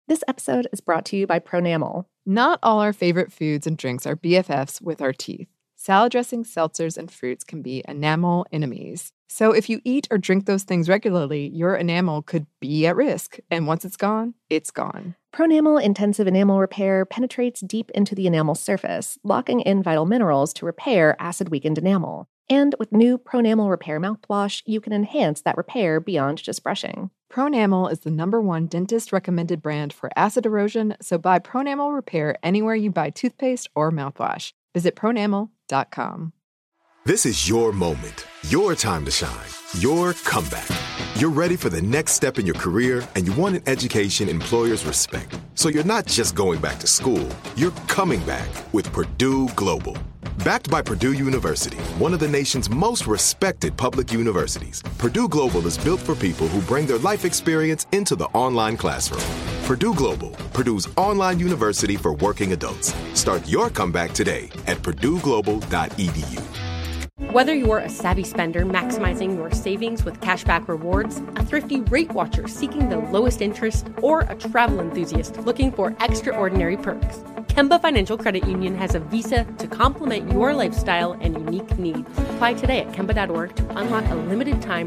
This episode is brought to you by Pronamel. Not all our favorite foods and drinks are BFFs with our teeth. Salad dressings, seltzers, and fruits can be enamel enemies. So if you eat or drink those things regularly, your enamel could be at risk. And once it's gone, it's gone. Pronamel Intensive Enamel Repair penetrates deep into the enamel surface, locking in vital minerals to repair acid-weakened enamel. And with new Pronamel Repair mouthwash, you can enhance that repair beyond just brushing. Pronamel is the #1 dentist-recommended brand for acid erosion, so buy Pronamel Repair anywhere you buy toothpaste or mouthwash. Visit pronamel.com. This is your moment, your time to shine, your comeback. You're ready for the next step in your career, and you want an education employers respect. So you're not just going back to school, you're coming back with Purdue Global. Backed by Purdue University, one of the nation's most respected public universities, Purdue Global is built for people who bring their life experience into the online classroom. Purdue Global, Purdue's online university for working adults. Start your comeback today at purdueglobal.edu. Whether you're a savvy spender maximizing your savings with cashback rewards, a thrifty rate watcher seeking the lowest interest, or a travel enthusiast looking for extraordinary perks, Kemba Financial Credit Union has a visa to complement your lifestyle and unique needs. Apply today at Kemba.org to unlock a limited-time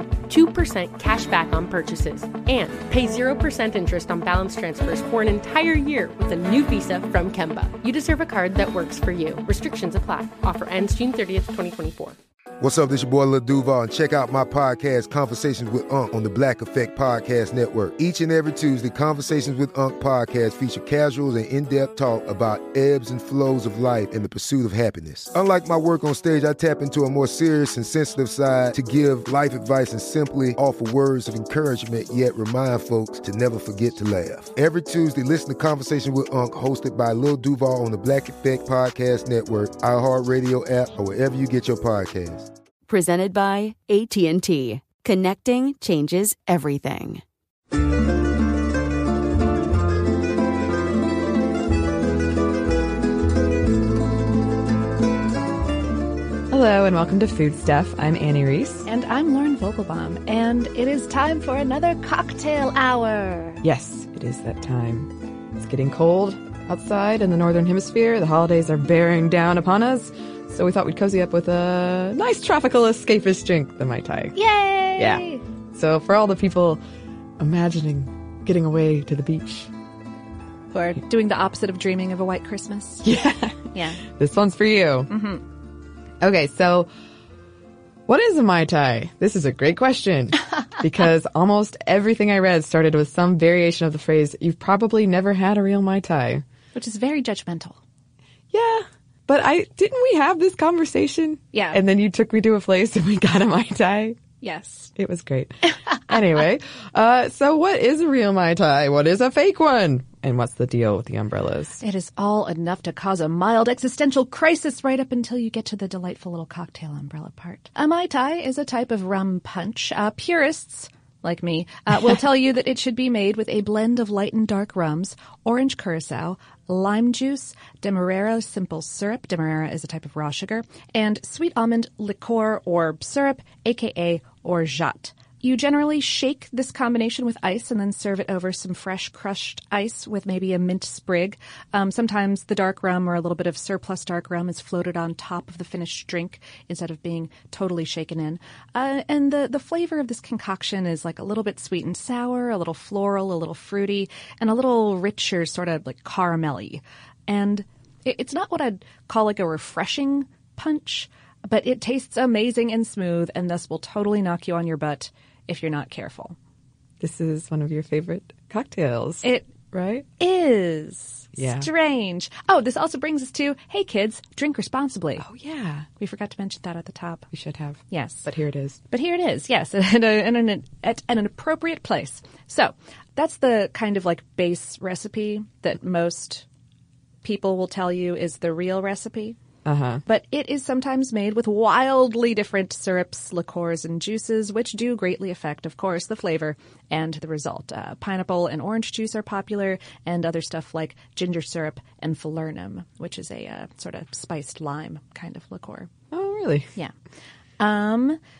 2% cash back on purchases and pay 0% interest on balance transfers for an entire year with a new visa from Kemba. You deserve a card that works for you. Restrictions apply. Offer ends June 30th, 2024. What's up, this your boy Lil Duval, and check out my podcast, Conversations with Unc, on the Black Effect Podcast Network. Each and every Tuesday, Conversations with Unc podcast feature casuals and in-depth talk about ebbs and flows of life and the pursuit of happiness. Unlike my work on stage, I tap into a more serious and sensitive side to give life advice and simply offer words of encouragement, yet remind folks to never forget to laugh. Every Tuesday, listen to Conversations with Unc, hosted by Lil Duval on the Black Effect Podcast Network, iHeartRadio app, or wherever you get your podcasts. Presented by AT&T. Connecting changes everything. Hello and welcome to Food Stuff. I'm Annie Reese. And I'm Lauren Vogelbaum, and it is time for another cocktail hour. Yes, it is that time. It's getting cold outside in the Northern Hemisphere. The holidays are bearing down upon us. So we thought we'd cozy up with a nice tropical escapist drink, the Mai Tai. Yay! Yeah. So for all the people imagining getting away to the beach. Who are doing the opposite of dreaming of a white Christmas. Yeah. Yeah. This one's for you. Mm-hmm. Okay, so what is a Mai Tai? This is a great question because almost everything I read started with some variation of the phrase, you've probably never had a real Mai Tai. Which is very judgmental. Yeah. But didn't we have this conversation? Yeah. And then you took me to a place and we got a Mai Tai? Yes. It was great. Anyway, so what is a real Mai Tai? What is a fake one? And what's the deal with the umbrellas? It is all enough to cause a mild existential crisis right up until you get to the delightful little cocktail umbrella part. A Mai Tai is a type of rum punch. Purists, like me, will tell you that it should be made with a blend of light and dark rums, orange curacao, lime juice, Demerara simple syrup, Demerara is a type of raw sugar, and sweet almond liqueur or syrup, aka orgeat. You generally shake this combination with ice and then serve it over some fresh crushed ice with maybe a mint sprig. Sometimes the dark rum or a little bit of surplus dark rum is floated on top of the finished drink instead of being totally shaken in. And the flavor of this concoction is like a little bit sweet and sour, a little floral, a little fruity, and a little richer, sort of like caramelly. And it's not what I'd call like a refreshing punch, but it tastes amazing and smooth and thus will totally knock you on your butt if you're not careful. This is one of your favorite cocktails. Right? Is. Yeah. Strange. Oh, this also brings us to, hey kids, drink responsibly. Oh, yeah. We forgot to mention that at the top. We should have. Yes. But here it is. Yes, at an appropriate place. So that's the kind of like base recipe that most people will tell you is the real recipe. Uh-huh. But it is sometimes made with wildly different syrups, liqueurs, and juices, which do greatly affect, of course, the flavor and the result. Pineapple and orange juice are popular, and other stuff like ginger syrup and falernum, which is a sort of spiced lime kind of liqueur. Oh, really? Yeah.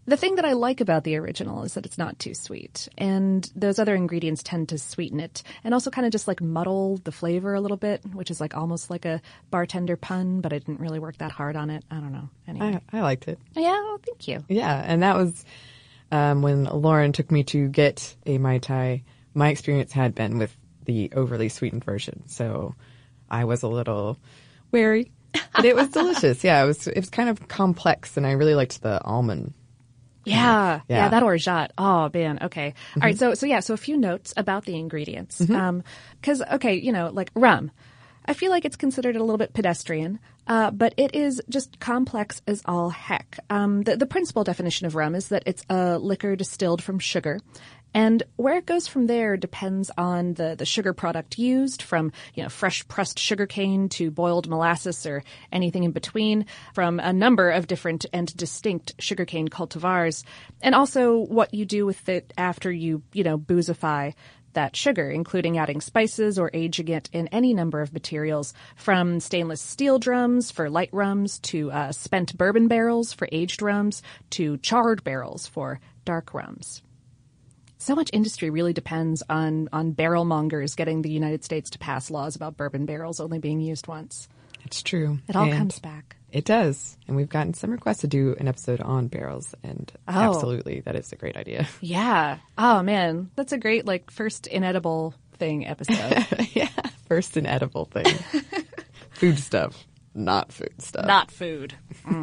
The thing that I like about the original is that it's not too sweet, and those other ingredients tend to sweeten it and also kind of just like muddle the flavor a little bit, which is like almost like a bartender pun, but I didn't really work that hard on it. I don't know. Anyway. I liked it. Yeah, well, thank you. Yeah, and that was when Lauren took me to get a Mai Tai. My experience had been with the overly sweetened version, so I was a little wary, but it was delicious. Yeah, it was kind of complex, and I really liked the almond. Yeah, that orgeat. Oh, man. Okay. All right. So a few notes about the ingredients. Because, like rum. I feel like it's considered a little bit pedestrian, but it is just complex as all heck. The principal definition of rum is that it's a liquor distilled from sugar. And where it goes from there depends on the sugar product used, from, fresh pressed sugarcane to boiled molasses or anything in between, from a number of different and distinct sugarcane cultivars, and also what you do with it after you, boozify that sugar, including adding spices or aging it in any number of materials, from stainless steel drums for light rums to spent bourbon barrels for aged rums to charred barrels for dark rums. So much industry really depends on barrel mongers getting the United States to pass laws about bourbon barrels only being used once. It's true. It all comes back. It does. And we've gotten some requests to do an episode on barrels, and absolutely, that is a great idea. Yeah. Oh, man. That's a great, first inedible thing episode. Yeah. First inedible thing. Food stuff. Not food stuff. Not food.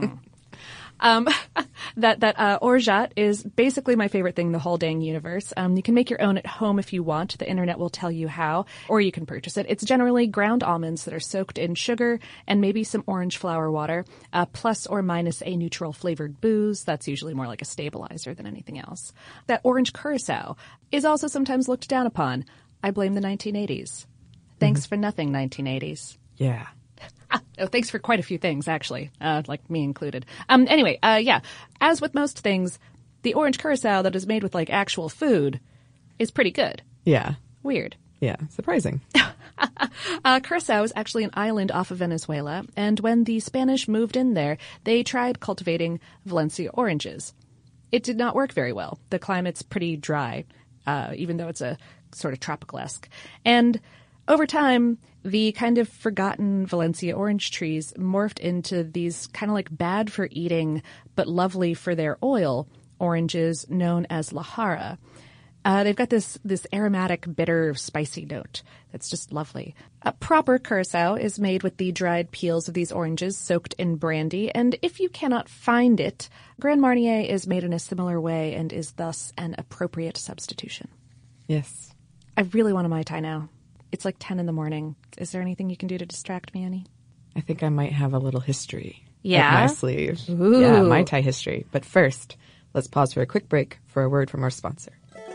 That orgeat is basically my favorite thing in the whole dang universe. You can make your own at home if you want. The internet will tell you how, or you can purchase it. It's generally ground almonds that are soaked in sugar and maybe some orange flower water, plus or minus a neutral flavored booze. That's usually more like a stabilizer than anything else. That orange curacao is also sometimes looked down upon. I blame the 1980s. Thanks for nothing, 1980s. Yeah. Oh, thanks for quite a few things, actually, like me included. Anyway, as with most things, the orange curacao that is made with, actual food is pretty good. Yeah. Weird. Yeah, surprising. Curacao is actually an island off of Venezuela, and when the Spanish moved in there, they tried cultivating Valencia oranges. It did not work very well. The climate's pretty dry, even though it's a sort of tropical-esque. And over time, the kind of forgotten Valencia orange trees morphed into these kind of bad for eating but lovely for their oil oranges known as La Jara. They've got this aromatic, bitter, spicy note that's just lovely. Proper curacao is made with the dried peels of these oranges soaked in brandy, and if you cannot find it, Grand Marnier is made in a similar way and is thus an appropriate substitution. Yes. I really want a Mai Tai now. It's 10 in the morning. Is there anything you can do to distract me, Annie? I think I might have a little history up my sleeve. Ooh. Yeah, Mai Tai history. But first, let's pause for a quick break for a word from our sponsor.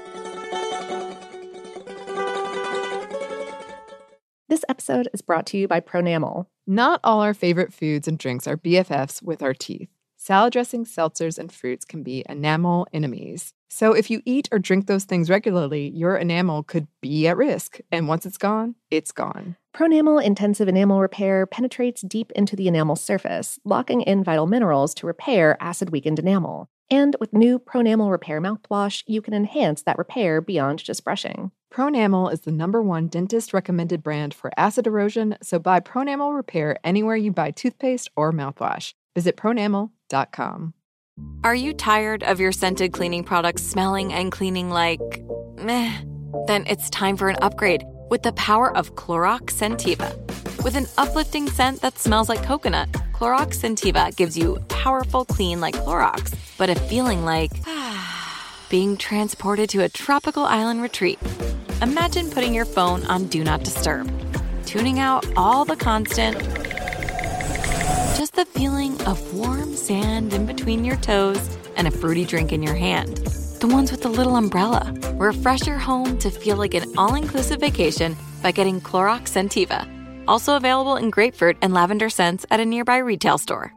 This episode is brought to you by Pronamel. Not all our favorite foods and drinks are BFFs with our teeth. Salad dressings, seltzers, and fruits can be enamel enemies. So if you eat or drink those things regularly, your enamel could be at risk. And once it's gone, it's gone. Pronamel Intensive Enamel Repair penetrates deep into the enamel surface, locking in vital minerals to repair acid-weakened enamel. And with new Pronamel Repair mouthwash, you can enhance that repair beyond just brushing. Pronamel is the #1 dentist-recommended brand for acid erosion, so buy Pronamel Repair anywhere you buy toothpaste or mouthwash. Visit pronamel.com. Are you tired of your scented cleaning products smelling and cleaning like meh? Then it's time for an upgrade with the power of Clorox Scentiva. With an uplifting scent that smells like coconut, Clorox Scentiva gives you powerful clean like Clorox, but a feeling like being transported to a tropical island retreat. Imagine putting your phone on Do Not Disturb, tuning out all the constant, just the feeling of warm sand in between your toes and a fruity drink in your hand. The ones with the little umbrella. Refresh your home to feel like an all-inclusive vacation by getting Clorox Scentiva. Also available in grapefruit and lavender scents at a nearby retail store.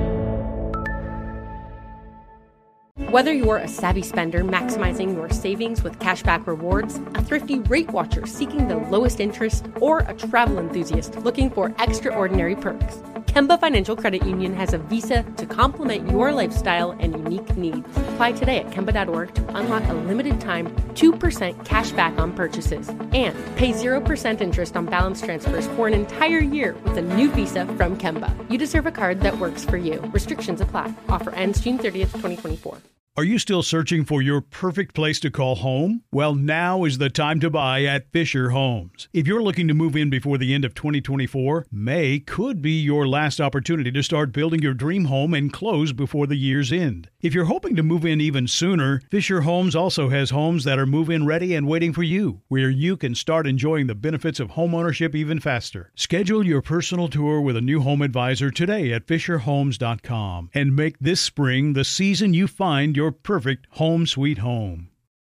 Whether you're a savvy spender maximizing your savings with cashback rewards, a thrifty rate watcher seeking the lowest interest, or a travel enthusiast looking for extraordinary perks, Kemba Financial Credit Union has a visa to complement your lifestyle and unique needs. Apply today at Kemba.org to unlock a limited-time 2% cash back on purchases and pay 0% interest on balance transfers for an entire year with a new visa from Kemba. You deserve a card that works for you. Restrictions apply. Offer ends June 30th, 2024. Are you still searching for your perfect place to call home? Well, now is the time to buy at Fisher Homes. If you're looking to move in before the end of 2024, May could be your last opportunity to start building your dream home and close before the year's end. If you're hoping to move in even sooner, Fisher Homes also has homes that are move-in ready and waiting for you, where you can start enjoying the benefits of homeownership even faster. Schedule your personal tour with a new home advisor today at FisherHomes.com and make this spring the season you find your perfect home sweet home.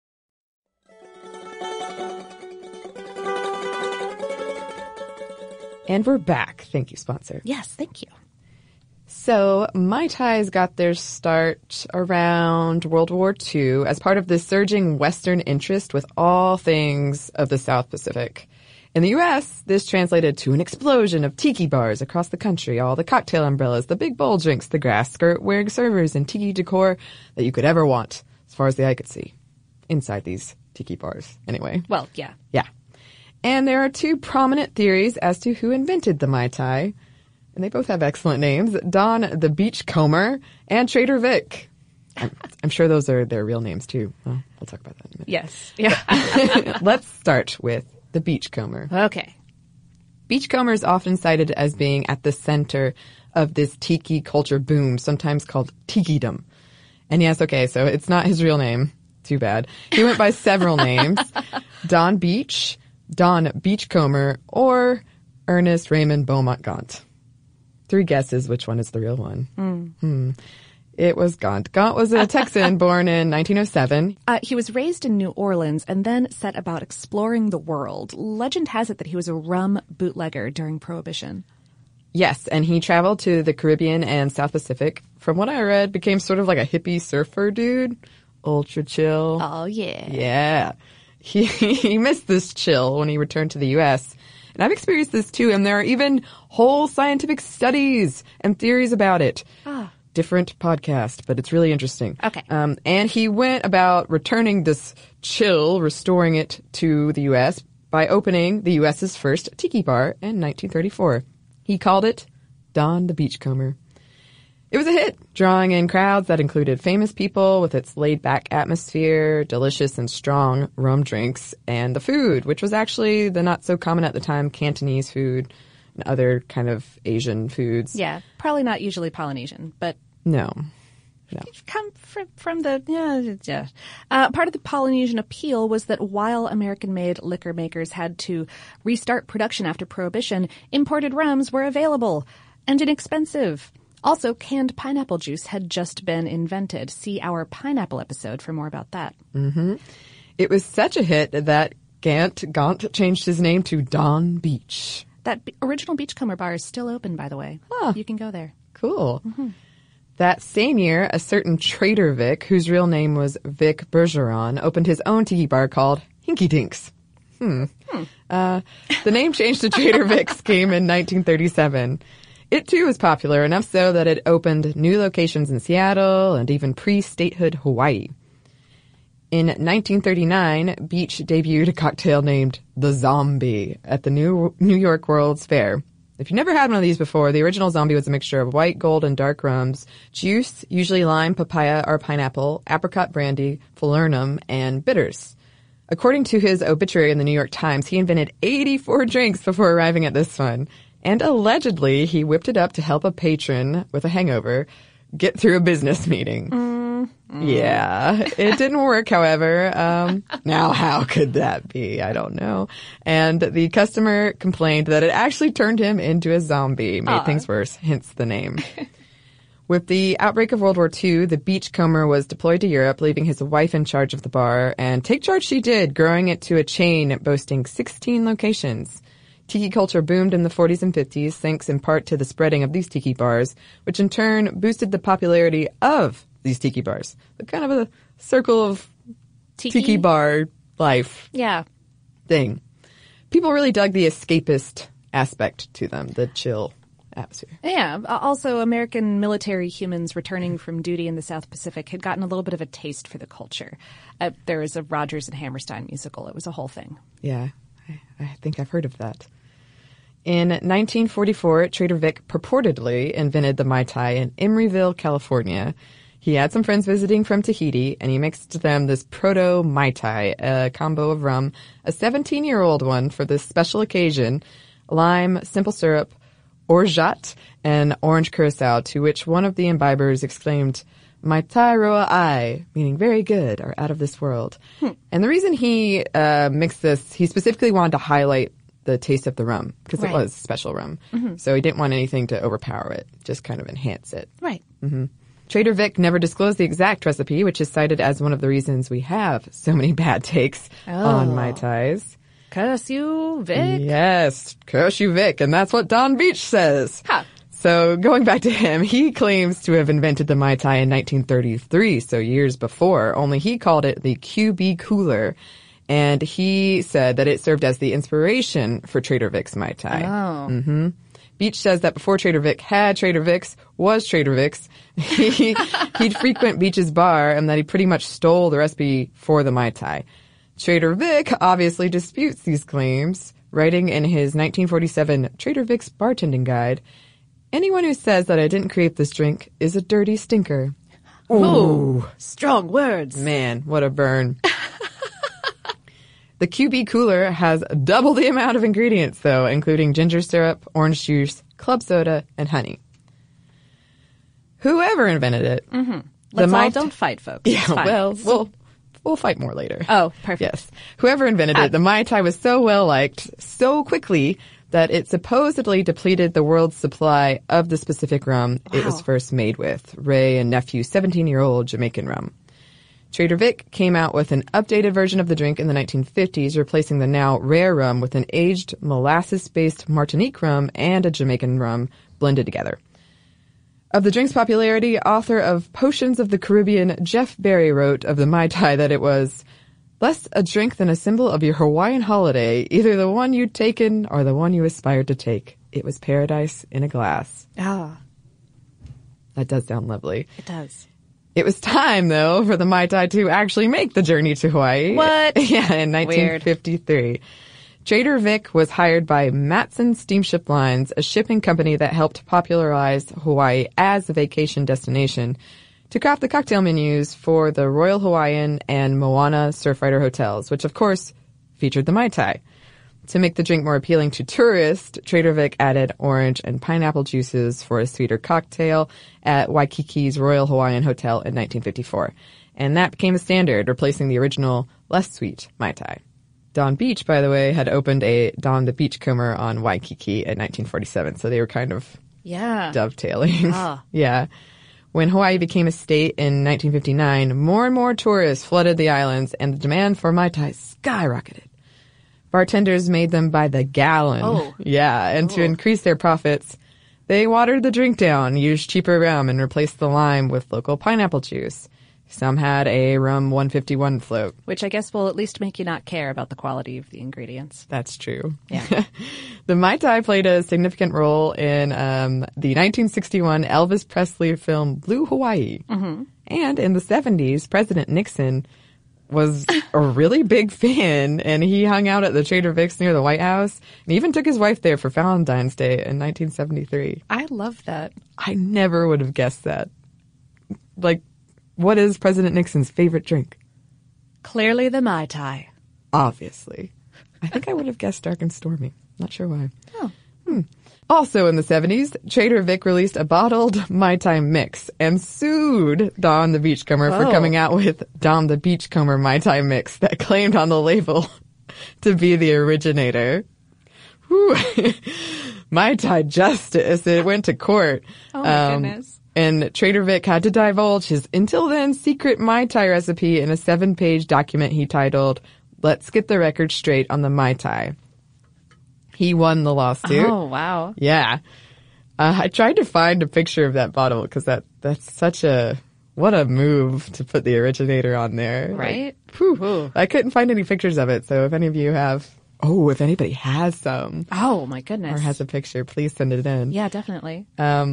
And we're back. Thank you, sponsor. Yes, thank you. So, Mai Tais got their start around World War II as part of the surging Western interest with all things of the South Pacific. In the U.S., this translated to an explosion of tiki bars across the country, all the cocktail umbrellas, the big bowl drinks, the grass skirt-wearing servers, and tiki decor that you could ever want, as far as the eye could see. Inside these tiki bars, anyway. Well, yeah. Yeah. And there are two prominent theories as to who invented the Mai Tai, and they both have excellent names, Don the Beachcomber and Trader Vic. I'm sure those are their real names, too. Well, we'll talk about that in a minute. Yes. Yeah. Let's start with the Beachcomber. Okay. Beachcomber is often cited as being at the center of this tiki culture boom, sometimes called tikidom. And yes, okay, so it's not his real name. Too bad. He went by several names. Don Beach, Don Beachcomber, or Ernest Raymond Beaumont Gaunt. 3 guesses which one is the real one. It was Gaunt. Gaunt was a Texan born in 1907. He was raised in New Orleans and then set about exploring the world. Legend has it that he was a rum bootlegger during Prohibition. Yes, and he traveled to the Caribbean and South Pacific. From what I read, became sort of like a hippie surfer dude. Ultra chill. Oh, yeah. Yeah. He missed this chill when he returned to the U.S., and I've experienced this too, and there are even whole scientific studies and theories about it. Different podcast, but it's really interesting. Okay. And he went about returning this chill, restoring it to the U.S. by opening the U.S.'s first tiki bar in 1934. He called it Don the Beachcomber. It was a hit, drawing in crowds that included famous people with its laid-back atmosphere, delicious and strong rum drinks, and the food, which was actually the not-so-common at the time Cantonese food and other kind of Asian foods. Yeah, probably not usually Polynesian, but... No. Come from the... Yeah. Part of the Polynesian appeal was that while American-made liquor makers had to restart production after Prohibition, imported rums were available and inexpensive. Also, canned pineapple juice had just been invented. See our pineapple episode for more about that. Mm-hmm. It was such a hit that Gaunt changed his name to Don Beach. That original Beachcomber bar is still open, by the way. You can go there. Cool. Mm-hmm. That same year, a certain Trader Vic, whose real name was Vic Bergeron, opened his own tiki bar called Hinky Dinks. The name change to Trader Vic's came in 1937. It, too, was popular, enough so that it opened new locations in Seattle and even pre-statehood Hawaii. In 1939, Beach debuted a cocktail named the Zombie at the New York World's Fair. If you've never had one of these before, the original Zombie was a mixture of white, gold, and dark rums, juice, usually lime, papaya, or pineapple, apricot brandy, falernum, and bitters. According to his obituary in the New York Times, he invented 84 drinks before arriving at this one. And allegedly, he whipped it up to help a patron with a hangover get through a business meeting. Yeah, it didn't work, however. Now, how could that be? I don't know. And the customer complained that it actually turned him into a zombie, made things worse, hence the name. With the outbreak of World War II, the Beachcomber was deployed to Europe, leaving his wife in charge of the bar. And take charge she did, growing it to a chain boasting 16 locations. Tiki culture boomed in the 40s and 50s, thanks in part to the spreading of these tiki bars, which in turn boosted the popularity of these tiki bars. The kind of a circle of tiki bar life thing. People really dug the escapist aspect to them, the chill atmosphere. Yeah. Also, American military humans returning from duty in the South Pacific had gotten a little bit of a taste for the culture. There was a Rodgers and Hammerstein musical. It was a whole thing. Yeah, I think I've heard of that. In 1944, Trader Vic purportedly invented the Mai Tai in Emeryville, California. He had some friends visiting from Tahiti, and he mixed them this proto-Mai Tai, a combo of rum, a 17-year-old one for this special occasion, lime, simple syrup, orgeat, and orange curacao, to which one of the imbibers exclaimed, "Mai Tai roa ai," meaning very good or out of this world. And the reason he mixed this, he specifically wanted to highlight the taste of the rum, because it was special rum. So he didn't want anything to overpower it, just kind of enhance it. Right. Trader Vic never disclosed the exact recipe, which is cited as one of the reasons we have so many bad takes on Mai Tais. Curse you, Vic. Yes, curse you, Vic. And that's what Don Beach says. Ha. So going back to him, he claims to have invented the Mai Tai in 1933, so years before, only he called it the QB Cooler. And he said that it served as the inspiration for Trader Vic's Mai Tai. Oh. Beach says that before Trader Vic had Trader Vic's, was Trader Vic's, he'd frequent Beach's bar and that he pretty much stole the recipe for the Mai Tai. Trader Vic obviously disputes these claims, writing in his 1947 Trader Vic's Bartending Guide, "Anyone who says that I didn't create this drink is a dirty stinker." Ooh, strong words. Man, what a burn. The QB Cooler has double the amount of ingredients, though, including ginger syrup, orange juice, club soda, and honey. Whoever invented it. Don't fight, folks. Yeah, It's fine. well, we'll fight more later. Oh, perfect. Yes. Whoever invented it, the Mai Tai was so well liked so quickly that it supposedly depleted the world's supply of the specific rum it was first made with, Ray and Nephew 17-year-old Jamaican rum. Trader Vic came out with an updated version of the drink in the 1950s, replacing the now rare rum with an aged molasses-based Martinique rum and a Jamaican rum blended together. Of the drink's popularity, author of Potions of the Caribbean, Jeff Berry, wrote of the Mai Tai that it was less a drink than a symbol of your Hawaiian holiday, either the one you'd taken or the one you aspired to take. It was paradise in a glass. Ah, That does sound lovely. it does. It was time, though, for the Mai Tai to actually make the journey to Hawaii. What? Yeah, in 1953. Trader Vic was hired by Matson Steamship Lines, a shipping company that helped popularize Hawaii as a vacation destination, to craft the cocktail menus for the Royal Hawaiian and Moana Surfrider hotels, which, of course, featured the Mai Tai. To make the drink more appealing to tourists, Trader Vic added orange and pineapple juices for a sweeter cocktail at Waikiki's Royal Hawaiian Hotel in 1954. And that became a standard, replacing the original, less sweet Mai Tai. Don Beach, by the way, had opened a Don the Beachcomber on Waikiki in 1947, so they were kind of dovetailing. Yeah. When Hawaii became a state in 1959, more and more tourists flooded the islands, and the demand for Mai Tai skyrocketed. Bartenders made them by the gallon. Oh. Yeah, and to increase their profits, they watered the drink down, used cheaper rum, and replaced the lime with local pineapple juice. Some had a rum 151 float. Which I guess will at least make you not care about the quality of the ingredients. That's true. Yeah. The Mai Tai played a significant role in the 1961 Elvis Presley film Blue Hawaii. And in the 70s, President Nixon was a really big fan, and he hung out at the Trader Vic's near the White House, and even took his wife there for Valentine's Day in 1973. I love that. I never would have guessed that. Like, what is President Nixon's favorite drink? Clearly the Mai Tai. Obviously. I think I would have guessed Dark and Stormy. Not sure why. Also in the 70s, Trader Vic released a bottled Mai Tai mix and sued Don the Beachcomber for coming out with Don the Beachcomber Mai Tai mix that claimed on the label to be the originator. Whew. Mai Tai justice. It went to court. Oh my goodness. And Trader Vic had to divulge his until then secret Mai Tai recipe in a 7-page document he titled, "Let's Get the Record Straight on the Mai Tai." He won the lawsuit. Oh, wow. Yeah. I tried to find a picture of that bottle because that's such what a move to put the originator on there. Right? Like, I couldn't find any pictures of it. So if any of you have Oh, if anybody has some. Oh, my goodness. Or has a picture, please send it in. Yeah, definitely.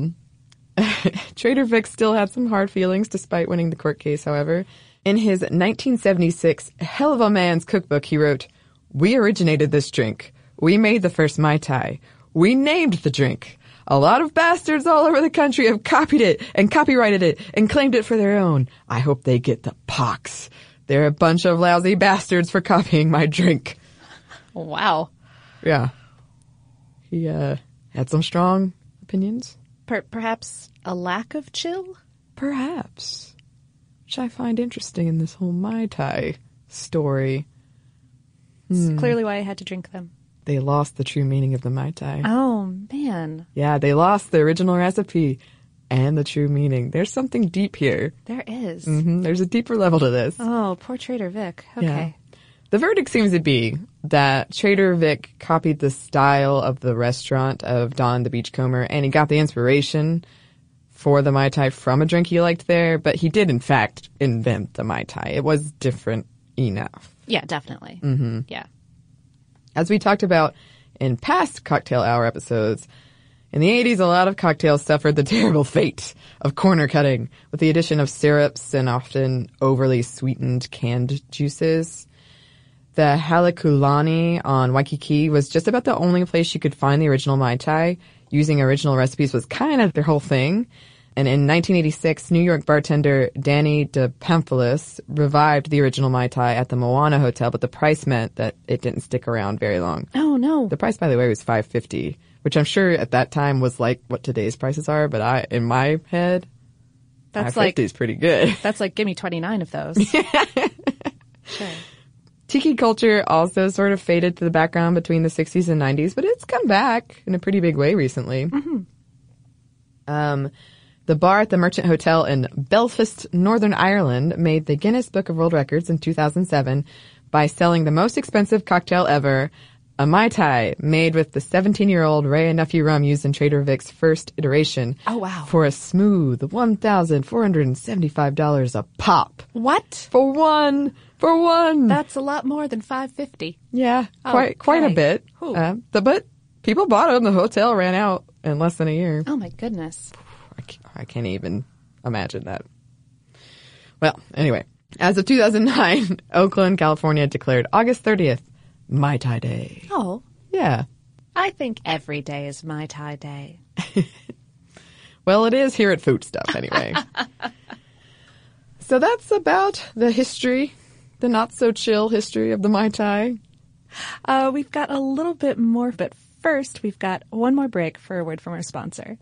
Trader Vic still had some hard feelings despite winning the court case, however. In his 1976 Hell of a Man's Cookbook, he wrote, "We originated this drink. We made the first Mai Tai. We named the drink. A lot of bastards all over the country have copied it and copyrighted it and claimed it for their own. I hope they get the pox. They're a bunch of lousy bastards for copying my drink." Wow. Yeah. He had some strong opinions. Perhaps a lack of chill? Perhaps. Which I find interesting in this whole Mai Tai story. It's clearly why I had to drink them. They lost the true meaning of the Mai Tai. Oh, man. Yeah, they lost the original recipe and the true meaning. There's something deep here. There is. There's a deeper level to this. Oh, poor Trader Vic. Okay. Yeah. The verdict seems to be that Trader Vic copied the style of the restaurant of Don the Beachcomber, and he got the inspiration for the Mai Tai from a drink he liked there, but he did, in fact, invent the Mai Tai. It was different enough. Yeah, definitely. Yeah. As we talked about in past Cocktail Hour episodes, in the 80s, a lot of cocktails suffered the terrible fate of corner cutting with the addition of syrups and often overly sweetened canned juices. The Halekulani on Waikiki was just about the only place you could find the original Mai Tai. Using original recipes was kind of their whole thing. And in 1986, New York bartender Danny DePamphilis revived the original Mai Tai at the Moana Hotel, but the price meant that it didn't stick around very long. Oh, no. The price, by the way, was $5.50, which I'm sure at that time was like what today's prices are, but in my head, that's $5.50 is pretty good. That's like, give me 29 of those. Sure. Tiki culture also sort of faded to the background between the 60s and 90s, but it's come back in a pretty big way recently. The bar at the Merchant Hotel in Belfast, Northern Ireland, made the Guinness Book of World Records in 2007 by selling the most expensive cocktail ever, a Mai Tai made with the 17-year-old Ray & Nephew rum used in Trader Vic's first iteration. Oh, wow. For a smooth $1,475 a pop. What? For one. That's a lot more than $5.50. Yeah, quite a bit. But people bought them. The hotel ran out in less than a year. Oh, my goodness. I can't even imagine that. Well, anyway, as of 2009, Oakland, California declared August 30th Mai Tai Day. Oh. Yeah. I think every day is Mai Tai Day. Well, it is here at Food Stuff anyway. So that's about the history, the not-so-chill history of the Mai Tai. We've got a little bit more, but first we've got one more break for a word from our sponsor.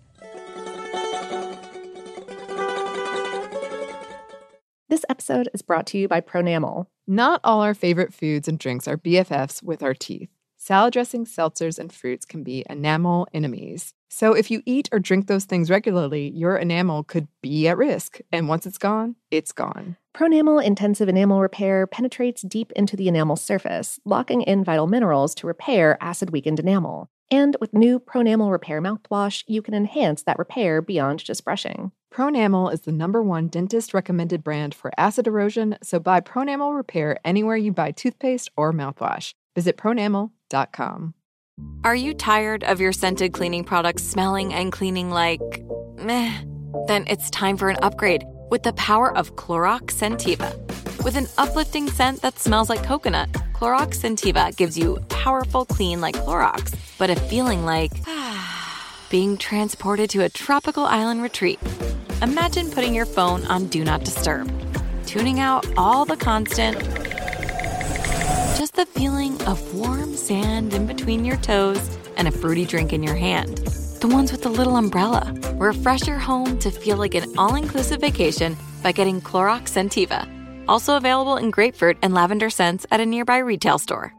This episode is brought to you by Pronamel. Not all our favorite foods and drinks are BFFs with our teeth. Salad dressings, seltzers, and fruits can be enamel enemies. So if you eat or drink those things regularly, your enamel could be at risk. And once it's gone, it's gone. Pronamel Intensive Enamel Repair penetrates deep into the enamel surface, locking in vital minerals to repair acid-weakened enamel. And with new Pronamel Repair mouthwash, you can enhance that repair beyond just brushing. Pronamel is the #1 dentist-recommended brand for acid erosion, so buy Pronamel Repair anywhere you buy toothpaste or mouthwash. Visit pronamel.com. Are you tired of your scented cleaning products smelling and cleaning like meh? Then it's time for an upgrade with the power of Clorox Scentiva. With an uplifting scent that smells like coconut, Clorox Scentiva gives you powerful clean like Clorox, but a feeling like being transported to a tropical island retreat. Imagine putting your phone on Do Not Disturb, tuning out all the constant, just the feeling of warm sand in between your toes and a fruity drink in your hand. The ones with the little umbrella. Refresh your home to feel like an all-inclusive vacation by getting Clorox Scentiva. Also available in grapefruit and lavender scents at a nearby retail store.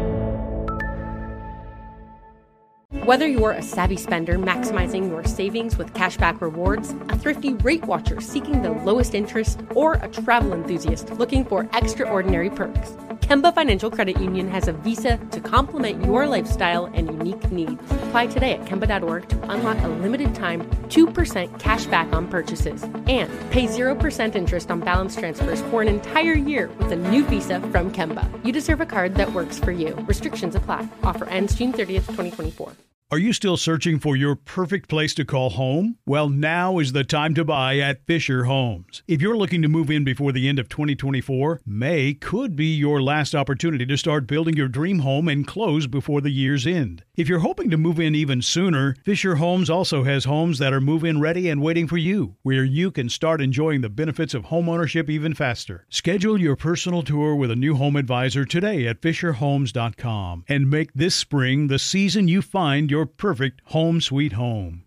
Whether you're a savvy spender maximizing your savings with cashback rewards, a thrifty rate watcher seeking the lowest interest, or a travel enthusiast looking for extraordinary perks, Kemba Financial Credit Union has a visa to complement your lifestyle and unique needs. Apply today at Kemba.org to unlock a limited time 2% cash back on purchases and pay 0% interest on balance transfers for an entire year with a new visa from Kemba. You deserve a card that works for you. Restrictions apply. Offer ends June 30th, 2024. Are you still searching for your perfect place to call home? Well, now is the time to buy at Fisher Homes. If you're looking to move in before the end of 2024, May could be your last opportunity to start building your dream home and close before the year's end. If you're hoping to move in even sooner, Fisher Homes also has homes that are move-in ready and waiting for you, where you can start enjoying the benefits of homeownership even faster. Schedule your personal tour with a new home advisor today at FisherHomes.com and make this spring the season you find your perfect home sweet home.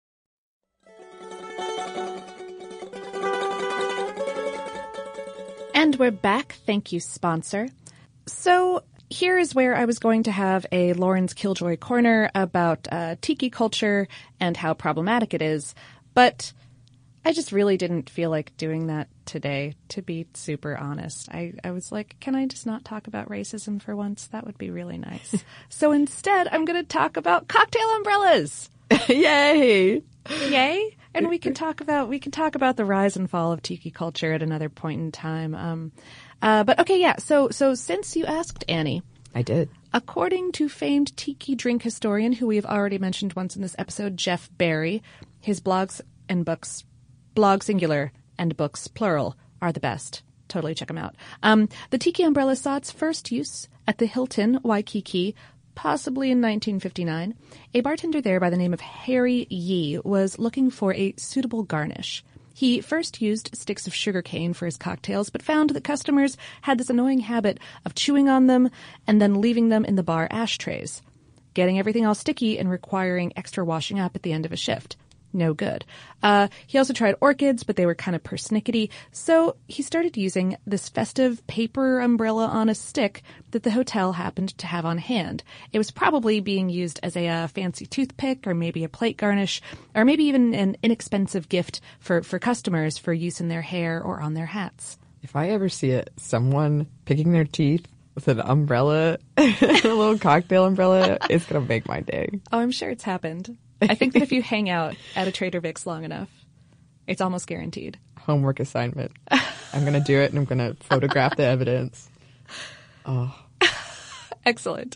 And we're back. Thank you, sponsor. So here is where I was going to have a Lauren's Killjoy corner about tiki culture and how problematic it is, but I just really didn't feel like doing that today, to be super honest. I was like, can I just not talk about racism for once? That would be really nice. So instead, I'm going to talk about cocktail umbrellas. Yay! Yay! And we can talk about the rise and fall of tiki culture at another point in time. But okay, yeah. So since you asked, Annie, I did. According to famed tiki drink historian, who we have already mentioned once in this episode, Jeff Barry, his blogs and books, blog singular and books plural, are the best. Totally check them out. The tiki umbrella saw its first use at the Hilton, Waikiki, possibly in 1959. A bartender there by the name of Harry Yee was looking for a suitable garnish. He first used sticks of sugarcane for his cocktails, but found that customers had this annoying habit of chewing on them and then leaving them in the bar ashtrays, getting everything all sticky and requiring extra washing up at the end of a shift. No good. He also tried orchids, but they were kind of persnickety, so he started using this festive paper umbrella on a stick that the hotel happened to have on hand. It was probably being used as a fancy toothpick or maybe a plate garnish or maybe even an inexpensive gift for customers for use in their hair or on their hats. If I ever see someone picking their teeth with an umbrella, a little cocktail umbrella, it's going to make my day. Oh, I'm sure it's happened. I think that if you hang out at a Trader Vic's long enough, it's almost guaranteed. Homework assignment. I'm going to do it, and I'm going to photograph the evidence. Oh. Excellent.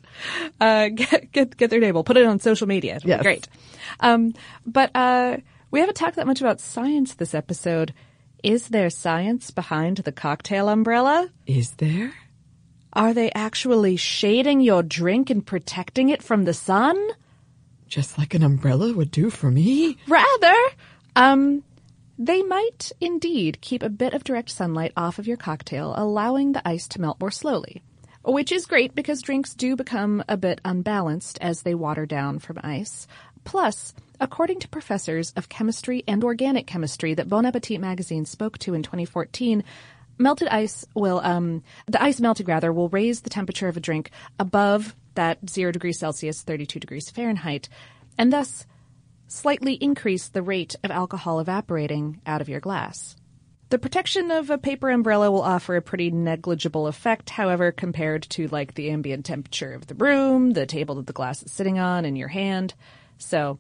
Get their name. We'll put it on social media. It'll be great. But we haven't talked that much about science this episode. Is there science behind the cocktail umbrella? Is there? Are they actually shading your drink and protecting it from the sun? Just like an umbrella would do for me? Rather. They might indeed keep a bit of direct sunlight off of your cocktail, allowing the ice to melt more slowly. Which is great because drinks do become a bit unbalanced as they water down from ice. Plus, according to professors of chemistry and organic chemistry that Bon Appetit magazine spoke to in 2014, the ice melting will raise the temperature of a drink above that 0 degrees Celsius, 32 degrees Fahrenheit, and thus slightly increase the rate of alcohol evaporating out of your glass. The protection of a paper umbrella will offer a pretty negligible effect, however, compared to like the ambient temperature of the room, the table that the glass is sitting on, and your hand. So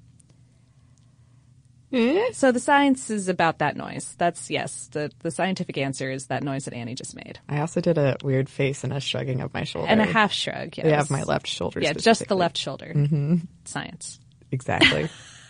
the science is about that noise. That's, yes, the scientific answer is that noise that Annie just made. I also did a weird face and a shrugging of my shoulder. And a half shrug, yes. Yeah, of my left shoulder. Yeah, just the left shoulder. Mm-hmm. Science. Exactly.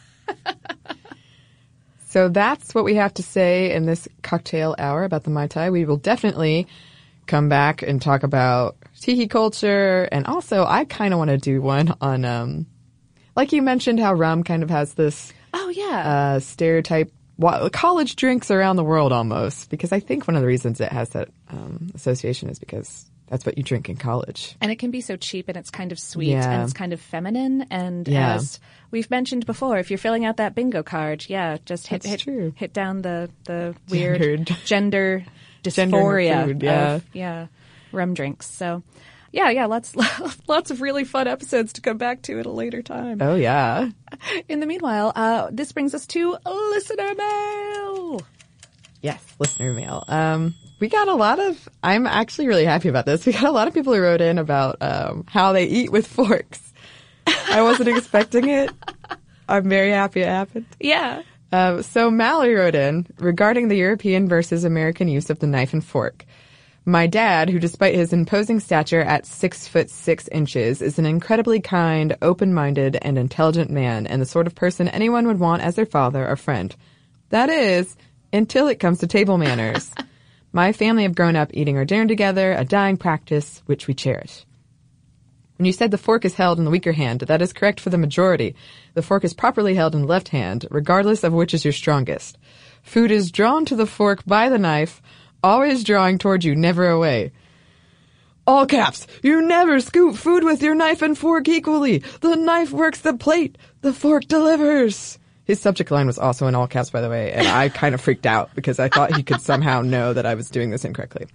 So that's what we have to say in this cocktail hour about the Mai Tai. We will definitely come back and talk about tiki culture. And also, I kind of want to do one on, like you mentioned, how rum kind of has this stereotype college drinks around the world almost, because I think one of the reasons it has that association is because that's what you drink in college. And it can be so cheap, and it's kind of sweet, and it's kind of feminine. And as we've mentioned before, if you're filling out that bingo card, just hit down the weird gender dysphoria of rum drinks. So lots of really fun episodes to come back to at a later time. Oh, yeah. In the meanwhile, this brings us to listener mail. Yes, listener mail. We got a lot of, I'm actually really happy about this. We got a lot of people who wrote in about how they eat with forks. I wasn't expecting it. I'm very happy it happened. Yeah. So Mallory wrote in regarding the European versus American use of the knife and fork. My dad, who despite his imposing stature at 6'6", is an incredibly kind, open-minded, and intelligent man, and the sort of person anyone would want as their father or friend. That is, until it comes to table manners. My family have grown up eating our dinner together, a dying practice which we cherish. When you said the fork is held in the weaker hand, that is correct for the majority. The fork is properly held in the left hand, regardless of which is your strongest. Food is drawn to the fork by the knife, always drawing toward you, never away. All caps, you never scoop food with your knife and fork equally. The knife works the plate, the fork delivers. His subject line was also in all caps, by the way, and I kind of freaked out because I thought he could somehow know that I was doing this incorrectly.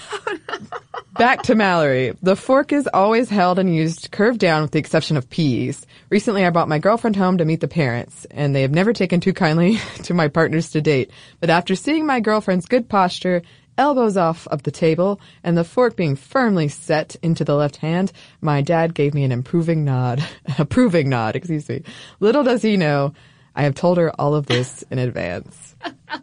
Back to Mallory. The fork is always held and used curved down with the exception of peas. Recently, I brought my girlfriend home to meet the parents, and they have never taken too kindly to my partners to date. But after seeing my girlfriend's good posture, elbows off of the table, and the fork being firmly set into the left hand, my dad gave me an approving nod. Excuse me. Little does he know, I have told her all of this in advance.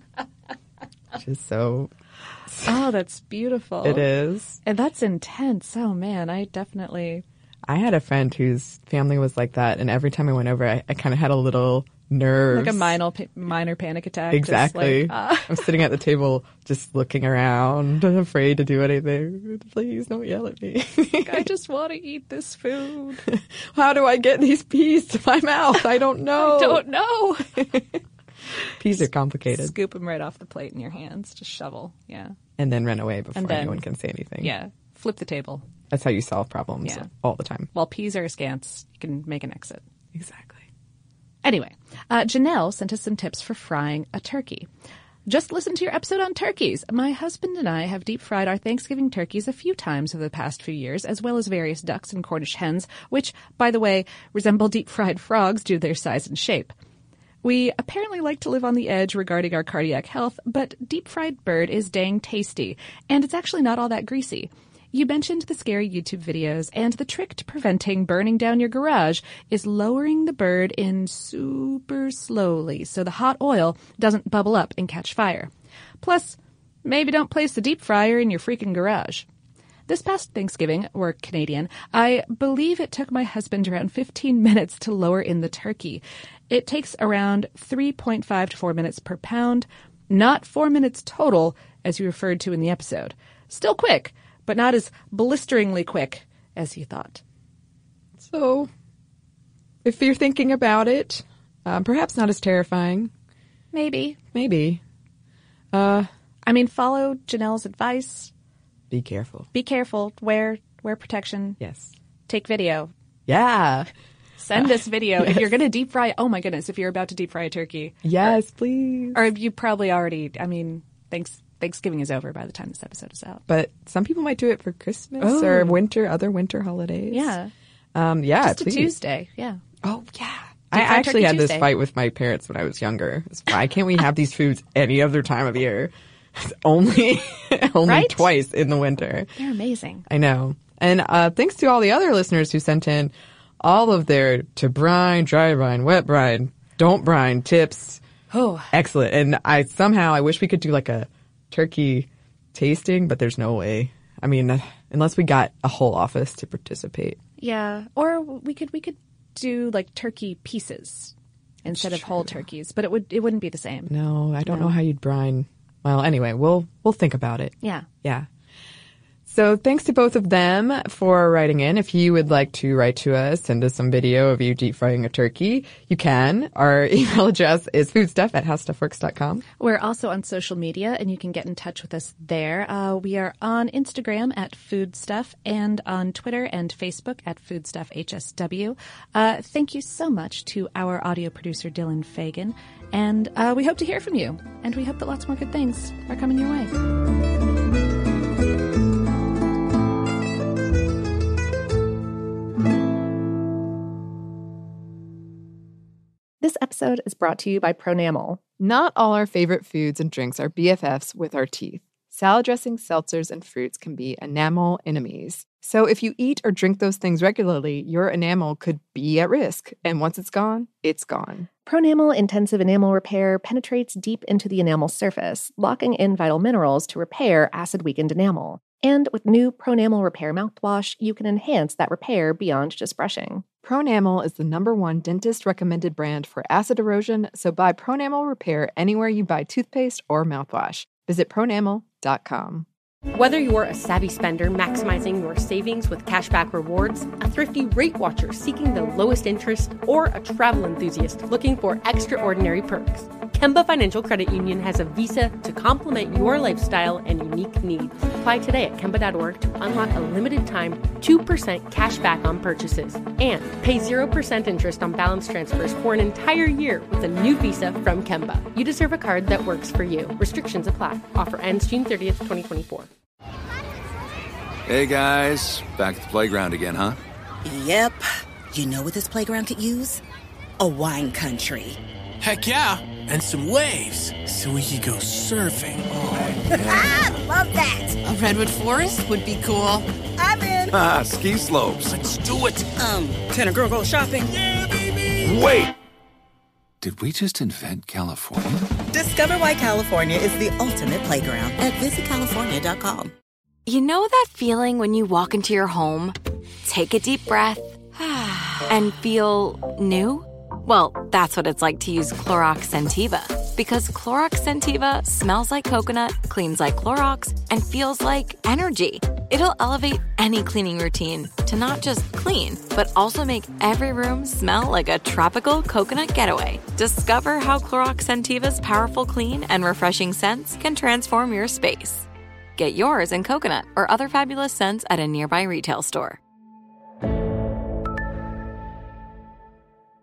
Which is so... Oh, that's beautiful. It is. And that's intense. Oh, man, I had a friend whose family was like that, and every time I went over, I kind of had a little nerves. Like a minor panic attack. Exactly. Like, I'm sitting at the table just looking around, afraid to do anything. Please don't yell at me. I just want to eat this food. How do I get these peas to my mouth? I don't know. I don't know. Peas are complicated. Scoop them right off the plate in your hands. Just shovel. Yeah. And then run away before anyone can say anything. Yeah. Flip the table. That's how you solve problems all the time. While peas are askance, you can make an exit. Exactly. Anyway, Janelle sent us some tips for frying a turkey. Just listen to your episode on turkeys. My husband and I have deep fried our Thanksgiving turkeys a few times over the past few years, as well as various ducks and Cornish hens, which, by the way, resemble deep fried frogs due to their size and shape. We apparently like to live on the edge regarding our cardiac health, but deep-fried bird is dang tasty, and it's actually not all that greasy. You mentioned the scary YouTube videos, and the trick to preventing burning down your garage is lowering the bird in super slowly so the hot oil doesn't bubble up and catch fire. Plus, maybe don't place the deep fryer in your freaking garage. This past Thanksgiving, or Canadian, I believe it took my husband around 15 minutes to lower in the turkey. It takes around 3.5 to 4 minutes per pound, not 4 minutes total, as you referred to in the episode. Still quick, but not as blisteringly quick as you thought. So, if you're thinking about it, perhaps not as terrifying. Maybe. Follow Janelle's advice. Be careful. Be careful. Wear protection. Yes. Take video. Yeah. Send us video. Yes. If you're going to deep fry, oh my goodness, if you're about to deep fry a turkey. Yes, please. Or you probably already, Thanksgiving is over by the time this episode is out. But some people might do it for Christmas or other winter holidays. Yeah. Just a Tuesday. Yeah. Oh, yeah. I actually had this fight with my parents when I was younger. Why can't we have these foods any other time of year? Only right? Twice in the winter. They're amazing. I know. And thanks to all the other listeners who sent in all of their to brine, dry brine, wet brine, don't brine tips. Oh, excellent. And I wish we could do like a turkey tasting, but there's no way. I mean, unless we got a whole office to participate. Yeah. Or we could do like turkey pieces instead of whole turkeys, but it wouldn't be the same. No, I don't know how you'd brine. Well, anyway, we'll think about it. Yeah. Yeah. So thanks to both of them for writing in. If you would like to write to us, send us some video of you deep frying a turkey, you can. Our email address is foodstuff@howstuffworks.com. We're also on social media, and you can get in touch with us there. We are on Instagram at Foodstuff and on Twitter and Facebook at FoodstuffHSW. Thank you so much to our audio producer, Dylan Fagan. And we hope to hear from you. And we hope that lots more good things are coming your way. This episode is brought to you by Pronamel. Not all our favorite foods and drinks are BFFs with our teeth. Salad dressings, seltzers, and fruits can be enamel enemies. So if you eat or drink those things regularly, your enamel could be at risk. And once it's gone, it's gone. Pronamel Intensive Enamel Repair penetrates deep into the enamel surface, locking in vital minerals to repair acid-weakened enamel. And with new Pronamel Repair mouthwash, you can enhance that repair beyond just brushing. Pronamel is the #1 dentist-recommended brand for acid erosion, so buy Pronamel Repair anywhere you buy toothpaste or mouthwash. Visit pronamel.com. Whether you're a savvy spender maximizing your savings with cashback rewards, a thrifty rate watcher seeking the lowest interest, or a travel enthusiast looking for extraordinary perks, Kemba Financial Credit Union has a visa to complement your lifestyle and unique needs. Apply today at Kemba.org to unlock a limited-time 2% cash back on purchases and pay 0% interest on balance transfers for an entire year with a new visa from Kemba. You deserve a card that works for you. Restrictions apply. Offer ends June 30th, 2024. Hey guys, back at the playground again, huh? Yep. You know what this playground could use? A wine country. Heck yeah, and some waves so we could go surfing. Oh, yeah. Love that. A redwood forest would be cool. I'm in. Ski slopes. Let's do it. Can a girl go shopping? Yeah, baby. Wait. Did we just invent California? Discover why California is the ultimate playground at visitcalifornia.com. You know that feeling when you walk into your home, take a deep breath, and feel new? Well, that's what it's like to use Clorox Scentiva. Because Clorox Scentiva smells like coconut, cleans like Clorox, and feels like energy. It'll elevate any cleaning routine to not just clean, but also make every room smell like a tropical coconut getaway. Discover how Clorox Scentiva's powerful clean and refreshing scents can transform your space. Get yours in coconut or other fabulous scents at a nearby retail store.